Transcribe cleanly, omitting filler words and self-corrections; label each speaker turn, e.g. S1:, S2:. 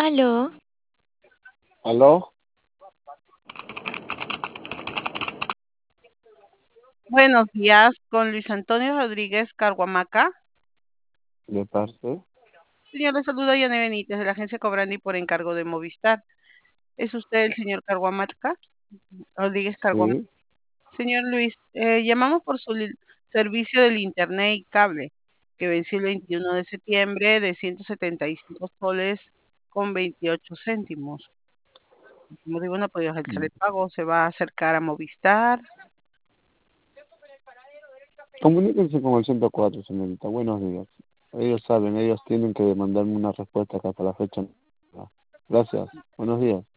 S1: Aló,
S2: ¿Aló?
S3: Buenos días, con Luis Antonio Rodríguez Carhuamaca.
S2: ¿De parte?
S3: Señor, le saluda Yane Benítez de la agencia Cobrandi por encargo de Movistar. ¿Es usted el señor Carhuamaca? Rodríguez Carhuamaca.
S2: Sí.
S3: Señor Luis, llamamos por su servicio del Internet y cable, que venció el 21 de septiembre de 175 soles con 28 céntimos. Como digo, no ha podido realizar el pago, se va a acercar a Movistar.
S2: Comuníquense con el 104, señorita. Buenos días. Ellos saben, ellos tienen que mandarme una respuesta acá hasta la fecha. Gracias. Buenos días.